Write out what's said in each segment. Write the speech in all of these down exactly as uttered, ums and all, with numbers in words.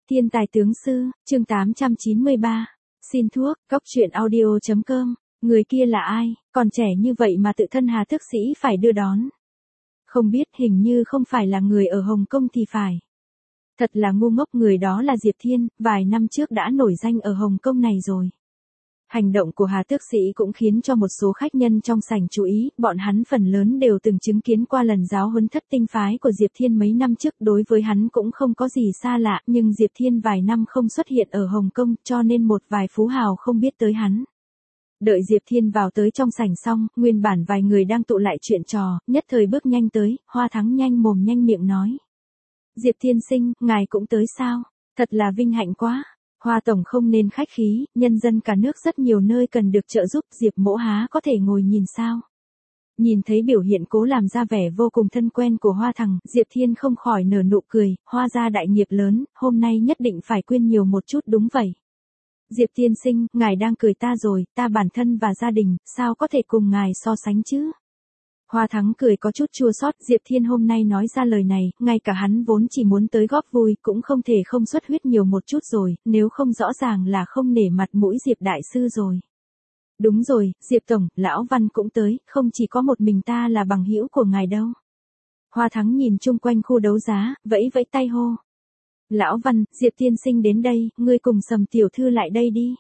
Thiên tài tướng sư, chương tám trăm chín mươi ba. Xin thuốc, cốc truyện audio chấm com. Người kia là ai, còn trẻ như vậy mà tự thân Hà Thức Sĩ phải đưa đón. Không biết, hình như không phải là người ở Hồng Kông thì phải. Thật là ngu ngốc, người đó là Diệp Thiên, vài năm trước đã nổi danh ở Hồng Kông này rồi. Hành động của Hà Tước Sĩ cũng khiến cho một số khách nhân trong sảnh chú ý, bọn hắn phần lớn đều từng chứng kiến qua lần giáo huấn thất tinh phái của Diệp Thiên mấy năm trước, đối với hắn cũng không có gì xa lạ, nhưng Diệp Thiên vài năm không xuất hiện ở Hồng Kông, cho nên một vài phú hào không biết tới hắn. Đợi Diệp Thiên vào tới trong sảnh xong, nguyên bản vài người đang tụ lại chuyện trò, nhất thời bước nhanh tới, Hoa Thắng nhanh mồm nhanh miệng nói. Diệp Thiên sinh, ngài cũng tới sao? Thật là vinh hạnh quá. Hoa tổng không nên khách khí, nhân dân cả nước rất nhiều nơi cần được trợ giúp, Diệp mỗ há có thể ngồi nhìn sao? Nhìn thấy biểu hiện cố làm ra vẻ vô cùng thân quen của Hoa thằng, Diệp Thiên không khỏi nở nụ cười, Hoa gia đại nghiệp lớn, hôm nay nhất định phải quyên nhiều một chút đúng vậy. Diệp tiên sinh, ngài đang cười ta rồi, ta bản thân và gia đình, sao có thể cùng ngài so sánh chứ? Hoa Thắng cười có chút chua xót, Diệp Thiên hôm nay nói ra lời này, ngay cả hắn vốn chỉ muốn tới góp vui, cũng không thể không xuất huyết nhiều một chút rồi, nếu không rõ ràng là không nể mặt mũi Diệp đại sư rồi. Đúng rồi, Diệp tổng, lão Văn cũng tới, không chỉ có một mình ta là bằng hữu của ngài đâu. Hoa Thắng nhìn chung quanh khu đấu giá, vẫy vẫy tay hô. Lão Văn, Diệp tiên sinh đến đây, ngươi cùng Sầm tiểu thư lại đây đi.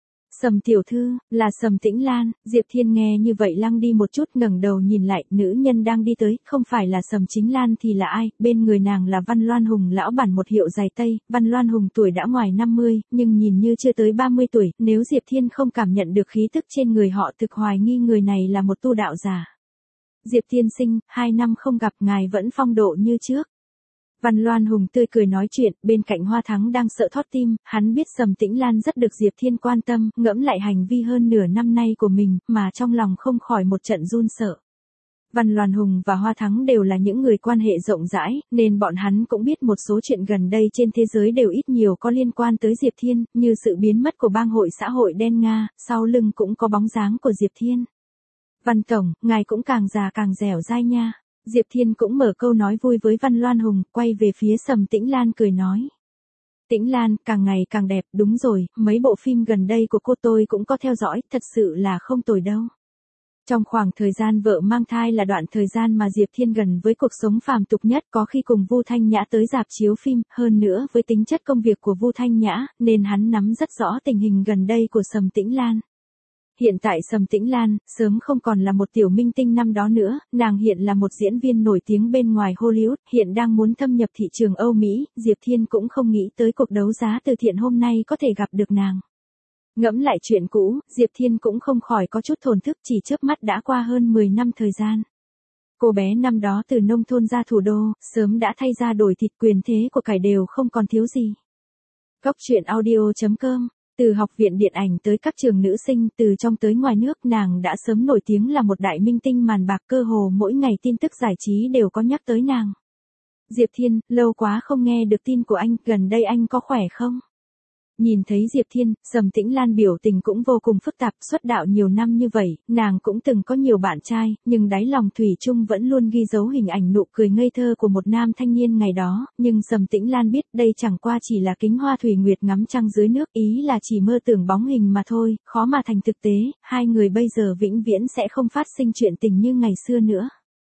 Sầm tiểu thư, là Sầm Tĩnh Lan. Diệp Thiên nghe như vậy lăng đi một chút, ngẩng đầu nhìn lại, nữ nhân đang đi tới, không phải là Sầm Chính Lan thì là ai, bên người nàng là Văn Loan Hùng lão bản một hiệu giày tây, Văn Loan Hùng tuổi đã ngoài năm mươi, nhưng nhìn như chưa tới ba mươi tuổi, nếu Diệp Thiên không cảm nhận được khí tức trên người họ thực hoài nghi người này là một tu đạo giả. Diệp tiên sinh, hai năm không gặp ngài vẫn phong độ như trước. Văn Loan Hùng tươi cười nói chuyện, bên cạnh Hoa Thắng đang sợ thót tim, hắn biết Sầm Tĩnh Lan rất được Diệp Thiên quan tâm, ngẫm lại hành vi hơn nửa năm nay của mình, mà trong lòng không khỏi một trận run sợ. Văn Loan Hùng và Hoa Thắng đều là những người quan hệ rộng rãi, nên bọn hắn cũng biết một số chuyện gần đây trên thế giới đều ít nhiều có liên quan tới Diệp Thiên, như sự biến mất của bang hội xã hội đen Nga, sau lưng cũng có bóng dáng của Diệp Thiên. Văn Tổng, ngài cũng càng già càng dẻo dai nha. Diệp Thiên cũng mở câu nói vui với Văn Loan Hùng, quay về phía Sầm Tĩnh Lan cười nói. Tĩnh Lan, càng ngày càng đẹp, đúng rồi, mấy bộ phim gần đây của cô tôi cũng có theo dõi, thật sự là không tồi đâu. Trong khoảng thời gian vợ mang thai là đoạn thời gian mà Diệp Thiên gần với cuộc sống phàm tục nhất, có khi cùng Vu Thanh Nhã tới rạp chiếu phim, hơn nữa với tính chất công việc của Vu Thanh Nhã, nên hắn nắm rất rõ tình hình gần đây của Sầm Tĩnh Lan. Hiện tại Sầm Tĩnh Lan, sớm không còn là một tiểu minh tinh năm đó nữa, nàng hiện là một diễn viên nổi tiếng bên ngoài Hollywood, hiện đang muốn thâm nhập thị trường Âu Mỹ, Diệp Thiên cũng không nghĩ tới cuộc đấu giá từ thiện hôm nay có thể gặp được nàng. Ngẫm lại chuyện cũ, Diệp Thiên cũng không khỏi có chút thổn thức, chỉ chớp mắt đã qua hơn mười năm thời gian. Cô bé năm đó từ nông thôn ra thủ đô, sớm đã thay ra đổi thịt, quyền thế của cải đều không còn thiếu gì. Cốc truyện audio chấm com. Từ học viện điện ảnh tới các trường nữ sinh, từ trong tới ngoài nước, nàng đã sớm nổi tiếng là một đại minh tinh màn bạc, cơ hồ mỗi ngày tin tức giải trí đều có nhắc tới nàng. Diệp Thiên, lâu quá không nghe được tin của anh, gần đây anh có khỏe không? Nhìn thấy Diệp Thiên, Sầm Tĩnh Lan biểu tình cũng vô cùng phức tạp, xuất đạo nhiều năm như vậy, nàng cũng từng có nhiều bạn trai, nhưng đáy lòng thủy chung vẫn luôn ghi dấu hình ảnh nụ cười ngây thơ của một nam thanh niên ngày đó, nhưng Sầm Tĩnh Lan biết đây chẳng qua chỉ là kính hoa thủy nguyệt ngắm trăng dưới nước, ý là chỉ mơ tưởng bóng hình mà thôi, khó mà thành thực tế, hai người bây giờ vĩnh viễn sẽ không phát sinh chuyện tình như ngày xưa nữa.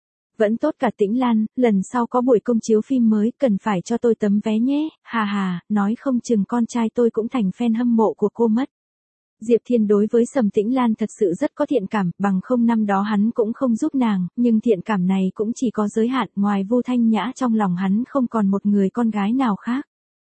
Vẫn tốt cả Tĩnh Lan, lần sau có buổi công chiếu phim mới, cần phải cho tôi tấm vé nhé, hà hà, nói không chừng con trai tôi cũng thành fan hâm mộ của cô mất. Diệp Thiên đối với Sầm Tĩnh Lan thật sự rất có thiện cảm, bằng không năm đó hắn cũng không giúp nàng, nhưng thiện cảm này cũng chỉ có giới hạn, ngoài Vu Thanh Nhã trong lòng hắn không còn một người con gái nào khác.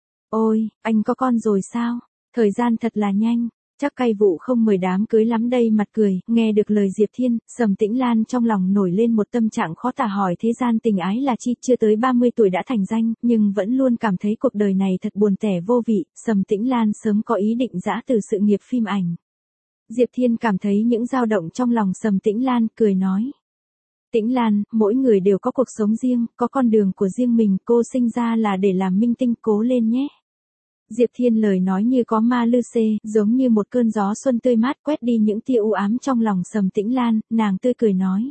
Ôi, anh có con rồi sao? Thời gian thật là nhanh. Chắc cay vụ không mời đám cưới lắm đây, mặt cười, nghe được lời Diệp Thiên, Sầm Tĩnh Lan trong lòng nổi lên một tâm trạng khó tả, hỏi thế gian tình ái là chi, chưa tới ba mươi tuổi đã thành danh, nhưng vẫn luôn cảm thấy cuộc đời này thật buồn tẻ vô vị, Sầm Tĩnh Lan sớm có ý định giã từ sự nghiệp phim ảnh. Diệp Thiên cảm thấy những dao động trong lòng Sầm Tĩnh Lan, cười nói. Tĩnh Lan, mỗi người đều có cuộc sống riêng, có con đường của riêng mình, cô sinh ra là để làm minh tinh, cố lên nhé. Diệp Thiên lời nói như có ma lư xê, giống như một cơn gió xuân tươi mát quét đi những tia u ám trong lòng Sầm Tĩnh Lan, nàng tươi cười nói.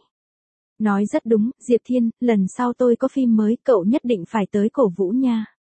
Nói rất đúng, Diệp Thiên, lần sau tôi có phim mới, cậu nhất định phải tới cổ vũ nha.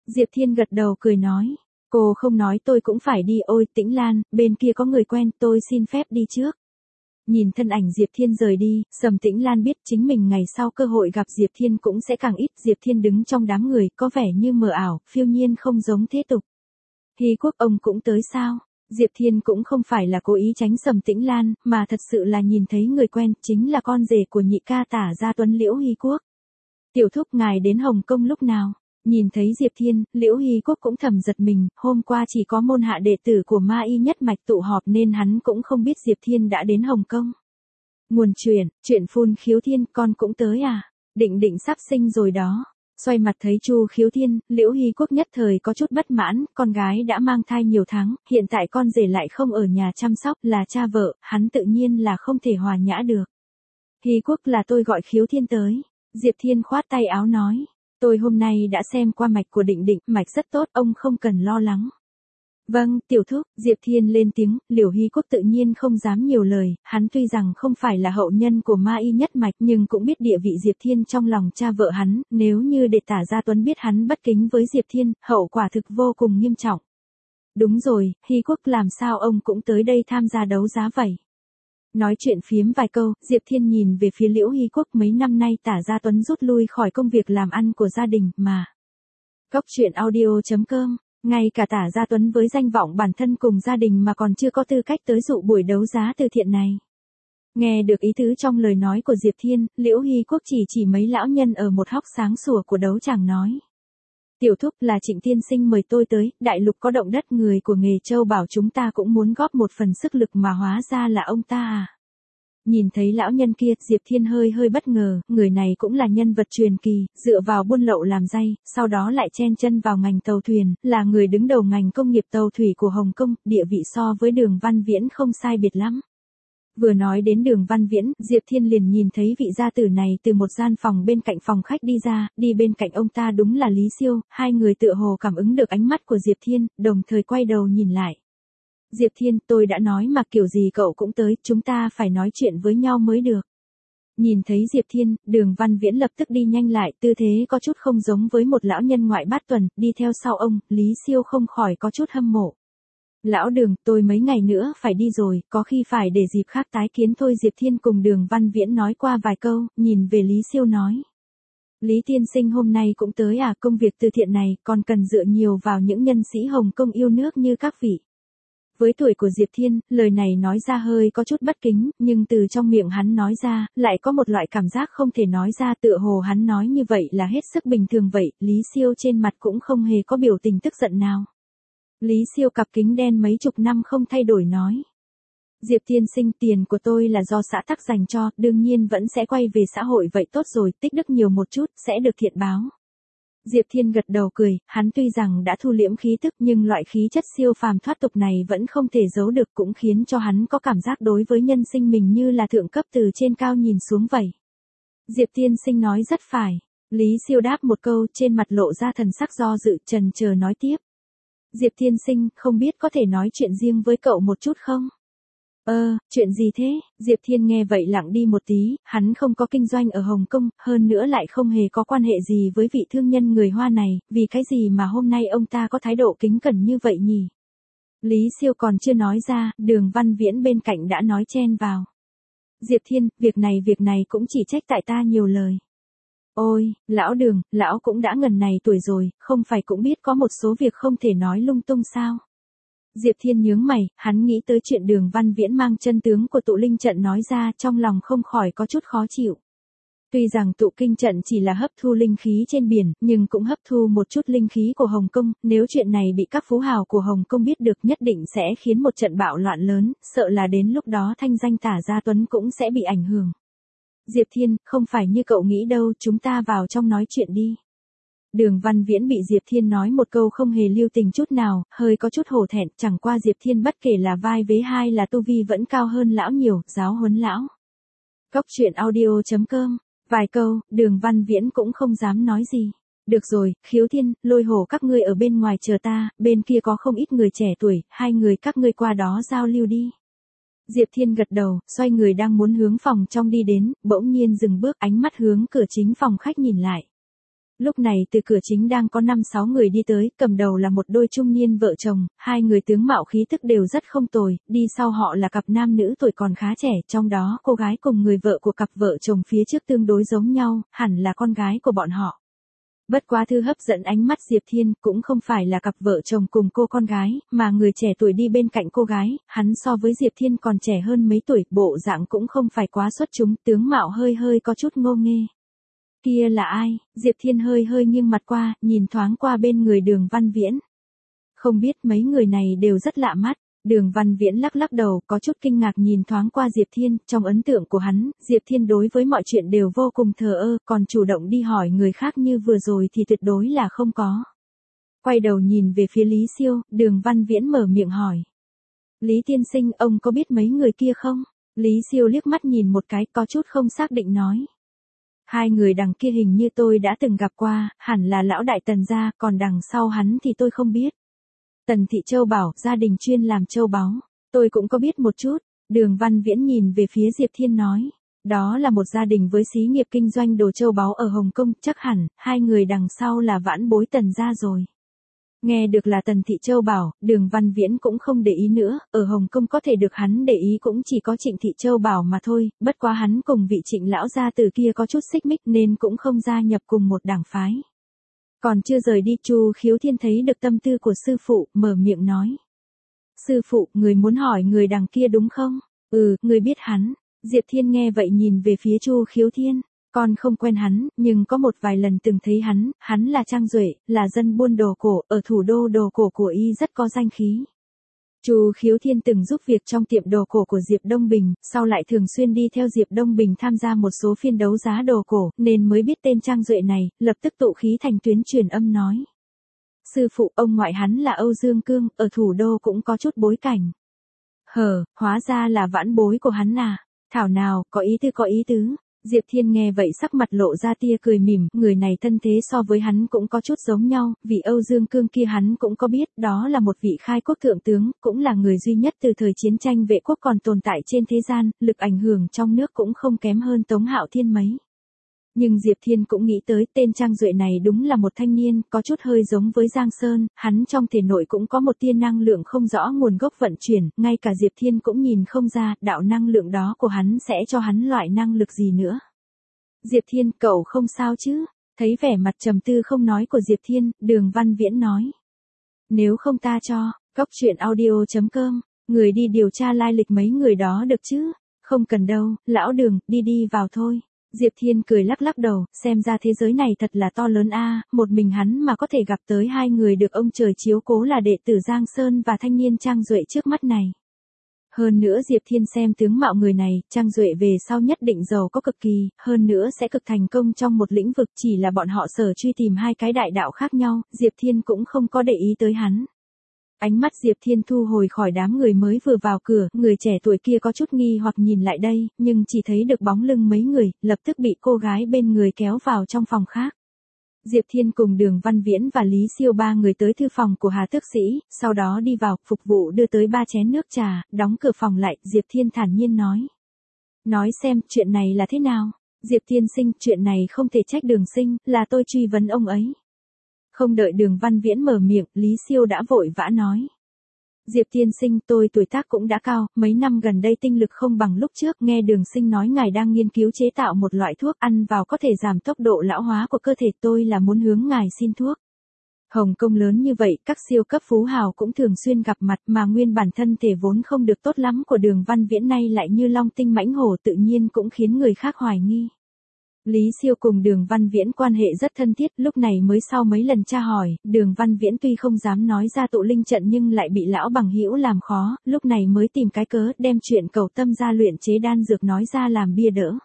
Diệp Thiên gật đầu cười nói. Cô không nói tôi cũng phải đi. Ôi Tĩnh Lan, bên kia có người quen, tôi xin phép đi trước. Nhìn thân ảnh Diệp Thiên rời đi, Sầm Tĩnh Lan biết chính mình ngày sau cơ hội gặp Diệp Thiên cũng sẽ càng ít. Diệp Thiên đứng trong đám người, có vẻ như mờ ảo, phiêu nhiên không giống thế tục. Hy Quốc ông cũng tới sao? Diệp Thiên cũng không phải là cố ý tránh Sầm Tĩnh Lan, mà thật sự là nhìn thấy người quen, chính là con rể của nhị ca Tả Gia Tuấn Liễu Hy Quốc. Tiểu thúc ngài đến Hồng Kông lúc nào? Nhìn thấy Diệp Thiên, Liễu Hy Quốc cũng thầm giật mình, hôm qua chỉ có môn hạ đệ tử của Ma Y nhất mạch tụ họp nên hắn cũng không biết Diệp Thiên đã đến Hồng Kông. Nguồn chuyện, chuyện phun Khiếu Thiên, con cũng tới à? Định định sắp sinh rồi đó. Xoay mặt thấy Chu Khiếu Thiên, Liễu Hy Quốc nhất thời có chút bất mãn, con gái đã mang thai nhiều tháng, hiện tại con rể lại không ở nhà chăm sóc, là cha vợ, hắn tự nhiên là không thể hòa nhã được. Hy Quốc là tôi gọi Khiếu Thiên tới. Diệp Thiên khoát tay áo nói. Tôi hôm nay đã xem qua mạch của Định Định, mạch rất tốt, ông không cần lo lắng. Vâng, tiểu thúc, Diệp Thiên lên tiếng, Liễu Hy Quốc tự nhiên không dám nhiều lời, hắn tuy rằng không phải là hậu nhân của Ma Y nhất mạch nhưng cũng biết địa vị Diệp Thiên trong lòng cha vợ hắn, nếu như để Tả Gia Tuấn biết hắn bất kính với Diệp Thiên, hậu quả thực vô cùng nghiêm trọng. Đúng rồi, Hy Quốc làm sao ông cũng tới đây tham gia đấu giá vậy? Nói chuyện phiếm vài câu, Diệp Thiên nhìn về phía Liễu Hy Quốc, mấy năm nay Tả Gia Tuấn rút lui khỏi công việc làm ăn của gia đình mà. Cốc truyện audio chấm com, ngay cả Tả Gia Tuấn với danh vọng bản thân cùng gia đình mà còn chưa có tư cách tới dụ buổi đấu giá từ thiện này. Nghe được ý tứ trong lời nói của Diệp Thiên, Liễu Hy Quốc chỉ chỉ mấy lão nhân ở một hóc sáng sủa của đấu tràng nói. Tiểu thúc, là Trịnh tiên sinh mời tôi tới, đại lục có động đất, người của nghề châu bảo chúng ta cũng muốn góp một phần sức lực mà hóa ra là ông ta à. Nhìn thấy lão nhân kia, Diệp Thiên hơi hơi bất ngờ, người này cũng là nhân vật truyền kỳ, dựa vào buôn lậu làm dây, sau đó lại chen chân vào ngành tàu thuyền, là người đứng đầu ngành công nghiệp tàu thủy của Hồng Kông, địa vị so với Đường Văn Viễn không sai biệt lắm. Vừa nói đến Đường Văn Viễn, Diệp Thiên liền nhìn thấy vị gia tử này từ một gian phòng bên cạnh phòng khách đi ra, đi bên cạnh ông ta đúng là Lý Siêu, hai người tựa hồ cảm ứng được ánh mắt của Diệp Thiên, đồng thời quay đầu nhìn lại. Diệp Thiên, tôi đã nói mà kiểu gì cậu cũng tới, chúng ta phải nói chuyện với nhau mới được. Nhìn thấy Diệp Thiên, Đường Văn Viễn lập tức đi nhanh lại, tư thế có chút không giống với một lão nhân ngoại bát tuần, đi theo sau ông, Lý Siêu không khỏi có chút hâm mộ. Lão Đường, tôi mấy ngày nữa phải đi rồi, có khi phải để dịp khác tái kiến thôi. Diệp Thiên cùng Đường Văn Viễn nói qua vài câu, nhìn về Lý Siêu nói. Lý tiên sinh hôm nay cũng tới à, công việc từ thiện này còn cần dựa nhiều vào những nhân sĩ Hồng Kông yêu nước như các vị. Với tuổi của Diệp Thiên, lời này nói ra hơi có chút bất kính, nhưng từ trong miệng hắn nói ra, lại có một loại cảm giác không thể nói ra, tựa hồ hắn nói như vậy là hết sức bình thường vậy. Lý Siêu trên mặt cũng không hề có biểu tình tức giận nào. Lý Siêu cặp kính đen mấy chục năm không thay đổi nói. Diệp tiên sinh, tiền của tôi là do xã tắc dành cho, đương nhiên vẫn sẽ quay về xã hội vậy. Tốt rồi, tích đức nhiều một chút, sẽ được thiện báo. Diệp Thiên gật đầu cười, hắn tuy rằng đã thu liễm khí tức nhưng loại khí chất siêu phàm thoát tục này vẫn không thể giấu được, cũng khiến cho hắn có cảm giác đối với nhân sinh mình như là thượng cấp từ trên cao nhìn xuống vậy. Diệp tiên sinh nói rất phải. Lý Siêu đáp một câu, trên mặt lộ ra thần sắc do dự, chần chờ nói tiếp. Diệp tiên sinh, không biết có thể nói chuyện riêng với cậu một chút không? Ơ, chuyện gì thế? Diệp Thiên nghe vậy lặng đi một tí, hắn không có kinh doanh ở Hồng Kông, hơn nữa lại không hề có quan hệ gì với vị thương nhân người Hoa này, vì cái gì mà hôm nay ông ta có thái độ kính cẩn như vậy nhỉ? Lý Siêu còn chưa nói ra, Đường Văn Viễn bên cạnh đã nói chen vào. Diệp Thiên, việc này việc này cũng chỉ trách tại ta nhiều lời. Ôi, lão Đường, lão cũng đã ngần này tuổi rồi, không phải cũng biết có một số việc không thể nói lung tung sao? Diệp Thiên nhướng mày, hắn nghĩ tới chuyện Đường Văn Viễn mang chân tướng của tụ linh trận nói ra, trong lòng không khỏi có chút khó chịu. Tuy rằng tụ kinh trận chỉ là hấp thu linh khí trên biển, nhưng cũng hấp thu một chút linh khí của Hồng Kông, nếu chuyện này bị các phú hào của Hồng Kông biết được nhất định sẽ khiến một trận bạo loạn lớn, sợ là đến lúc đó thanh danh Tả Gia Tuấn cũng sẽ bị ảnh hưởng. Diệp Thiên, không phải như cậu nghĩ đâu, chúng ta vào trong nói chuyện đi. Đường Văn Viễn bị Diệp Thiên nói một câu không hề lưu tình chút nào, hơi có chút hổ thẹn, chẳng qua Diệp Thiên bất kể là vai vế hay là tu vi vẫn cao hơn lão nhiều, giáo huấn lão. Cốc truyện audio chấm com, vài câu, Đường Văn Viễn cũng không dám nói gì. Được rồi, Khiếu Thiên, Lôi Hổ các ngươi ở bên ngoài chờ ta, bên kia có không ít người trẻ tuổi, hai người các ngươi qua đó giao lưu đi. Diệp Thiên gật đầu, xoay người đang muốn hướng phòng trong đi đến, bỗng nhiên dừng bước, ánh mắt hướng cửa chính phòng khách nhìn lại. Lúc này từ cửa chính đang có năm sáu người đi tới, cầm đầu là một đôi trung niên vợ chồng, hai người tướng mạo khí tức đều rất không tồi, đi sau họ là cặp nam nữ tuổi còn khá trẻ, trong đó cô gái cùng người vợ của cặp vợ chồng phía trước tương đối giống nhau, hẳn là con gái của bọn họ. Bất quá thứ hấp dẫn ánh mắt Diệp Thiên cũng không phải là cặp vợ chồng cùng cô con gái, mà người trẻ tuổi đi bên cạnh cô gái, hắn so với Diệp Thiên còn trẻ hơn mấy tuổi, bộ dạng cũng không phải quá xuất chúng, tướng mạo hơi hơi có chút ngô nghê. Kia là ai? Diệp Thiên hơi hơi nghiêng mặt qua, nhìn thoáng qua bên người Đường Văn Viễn. Không biết mấy người này đều rất lạ mắt. Đường Văn Viễn lắc lắc đầu, có chút kinh ngạc nhìn thoáng qua Diệp Thiên, trong ấn tượng của hắn, Diệp Thiên đối với mọi chuyện đều vô cùng thờ ơ, còn chủ động đi hỏi người khác như vừa rồi thì tuyệt đối là không có. Quay đầu nhìn về phía Lý Siêu, Đường Văn Viễn mở miệng hỏi. Lý tiên sinh, ông có biết mấy người kia không? Lý Siêu liếc mắt nhìn một cái, có chút không xác định nói. Hai người đằng kia hình như tôi đã từng gặp qua, hẳn là lão đại Tần gia, còn đằng sau hắn thì tôi không biết. Tần Thị Châu bảo, gia đình chuyên làm châu báu. Tôi cũng có biết một chút. Đường Văn Viễn nhìn về phía Diệp Thiên nói. Đó là một gia đình với xí nghiệp kinh doanh đồ châu báu ở Hồng Kông, chắc hẳn, hai người đằng sau là vãn bối Tần gia rồi. Nghe được là Tần Thị Châu bảo, Đường Văn Viễn cũng không để ý nữa, ở Hồng Kông có thể được hắn để ý cũng chỉ có Trịnh Thị Châu bảo mà thôi, bất quá hắn cùng vị Trịnh lão gia tử kia có chút xích mích nên cũng không gia nhập cùng một đảng phái. Còn chưa rời đi, Chu Khiếu Thiên thấy được tâm tư của sư phụ, mở miệng nói. Sư phụ, người muốn hỏi người đằng kia đúng không? Ừ, người biết hắn. Diệp Thiên nghe vậy nhìn về phía Chu Khiếu Thiên. Con không quen hắn, nhưng có một vài lần từng thấy hắn, hắn là Trang Duệ, là dân buôn đồ cổ, ở thủ đô đồ cổ của y rất có danh khí. Chu Khiếu Thiên từng giúp việc trong tiệm đồ cổ của Diệp Đông Bình, sau lại thường xuyên đi theo Diệp Đông Bình tham gia một số phiên đấu giá đồ cổ, nên mới biết tên Trang Duệ này, lập tức tụ khí thành tuyến truyền âm nói. Sư phụ, ông ngoại hắn là Âu Dương Cương, ở thủ đô cũng có chút bối cảnh. Hờ, hóa ra là vãn bối của hắn à, thảo nào, có ý tứ có ý tứ. Diệp Thiên nghe vậy sắc mặt lộ ra tia cười mỉm, người này thân thế so với hắn cũng có chút giống nhau, vì Âu Dương Cương kia hắn cũng có biết, đó là một vị khai quốc thượng tướng, cũng là người duy nhất từ thời chiến tranh vệ quốc còn tồn tại trên thế gian, lực ảnh hưởng trong nước cũng không kém hơn Tống Hạo Thiên mấy. Nhưng Diệp Thiên cũng nghĩ tới tên Trang Duệ này đúng là một thanh niên, có chút hơi giống với Giang Sơn, hắn trong thể nội cũng có một tia năng lượng không rõ nguồn gốc vận chuyển, ngay cả Diệp Thiên cũng nhìn không ra, đạo năng lượng đó của hắn sẽ cho hắn loại năng lực gì nữa. Diệp Thiên, cậu không sao chứ? Thấy vẻ mặt trầm tư không nói của Diệp Thiên, Đường Văn Viễn nói. Nếu không ta cho, góc truyện audio chấm com, người đi điều tra lai lịch mấy người đó được chứ? Không cần đâu, lão Đường, đi đi vào thôi. Diệp Thiên cười lắc lắc đầu, xem ra thế giới này thật là to lớn a, một mình hắn mà có thể gặp tới hai người được ông trời chiếu cố là đệ tử Giang Sơn và thanh niên Trang Duệ trước mắt này. Hơn nữa Diệp Thiên xem tướng mạo người này, Trang Duệ về sau nhất định giàu có cực kỳ, hơn nữa sẽ cực thành công trong một lĩnh vực, chỉ là bọn họ sở truy tìm hai cái đại đạo khác nhau, Diệp Thiên cũng không có để ý tới hắn. Ánh mắt Diệp Thiên thu hồi khỏi đám người mới vừa vào cửa, người trẻ tuổi kia có chút nghi hoặc nhìn lại đây, nhưng chỉ thấy được bóng lưng mấy người, lập tức bị cô gái bên người kéo vào trong phòng khác. Diệp Thiên cùng Đường Văn Viễn và Lý Siêu ba người tới thư phòng của Hà Tước Sĩ, sau đó đi vào, phục vụ đưa tới ba chén nước trà, đóng cửa phòng lại, Diệp Thiên thản nhiên nói. Nói xem, chuyện này là thế nào? Diệp Thiên sinh, chuyện này không thể trách Đường sinh, là tôi truy vấn ông ấy. Không đợi Đường Văn Viễn mở miệng, Lý Siêu đã vội vã nói. Diệp tiên sinh, tôi tuổi tác cũng đã cao, mấy năm gần đây tinh lực không bằng lúc trước, nghe Đường sinh nói ngài đang nghiên cứu chế tạo một loại thuốc ăn vào có thể giảm tốc độ lão hóa của cơ thể, tôi là muốn hướng ngài xin thuốc. Hồng Kông lớn như vậy, các siêu cấp phú hào cũng thường xuyên gặp mặt, mà nguyên bản thân thể vốn không được tốt lắm của Đường Văn Viễn nay lại như long tinh mãnh hổ, tự nhiên cũng khiến người khác hoài nghi. Lý Siêu cùng Đường Văn Viễn quan hệ rất thân thiết, lúc này mới sau mấy lần tra hỏi, Đường Văn Viễn tuy không dám nói ra tụ linh trận nhưng lại bị lão bằng hữu làm khó, lúc này mới tìm cái cớ đem chuyện cầu tâm gia luyện chế đan dược nói ra làm bia đỡ.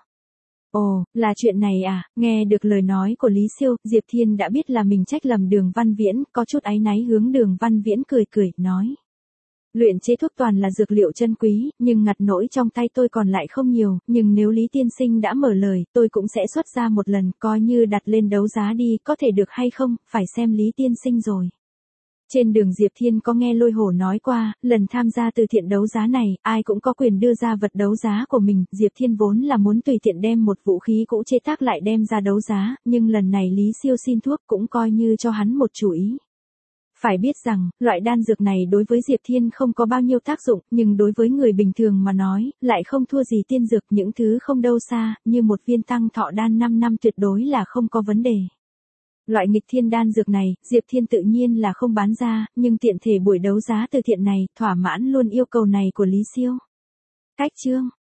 Ồ, là chuyện này à, nghe được lời nói của Lý Siêu, Diệp Thiên đã biết là mình trách lầm Đường Văn Viễn, có chút áy náy hướng Đường Văn Viễn cười cười, nói. Luyện chế thuốc toàn là dược liệu chân quý, nhưng ngặt nỗi trong tay tôi còn lại không nhiều, nhưng nếu Lý tiên sinh đã mở lời, tôi cũng sẽ xuất ra một lần, coi như đặt lên đấu giá đi, có thể được hay không, phải xem Lý tiên sinh rồi. Trên đường Diệp Thiên có nghe Lôi Hổ nói qua, lần tham gia từ thiện đấu giá này, ai cũng có quyền đưa ra vật đấu giá của mình, Diệp Thiên vốn là muốn tùy tiện đem một vũ khí cũ chế tác lại đem ra đấu giá, nhưng lần này Lý Siêu xin thuốc cũng coi như cho hắn một chủ ý. Phải biết rằng, loại đan dược này đối với Diệp Thiên không có bao nhiêu tác dụng, nhưng đối với người bình thường mà nói, lại không thua gì tiên dược, những thứ không đâu xa, như một viên tăng thọ đan năm năm tuyệt đối là không có vấn đề. Loại nghịch thiên đan dược này, Diệp Thiên tự nhiên là không bán ra, nhưng tiện thể buổi đấu giá từ thiện này, thỏa mãn luôn yêu cầu này của Lý Siêu. Cách chương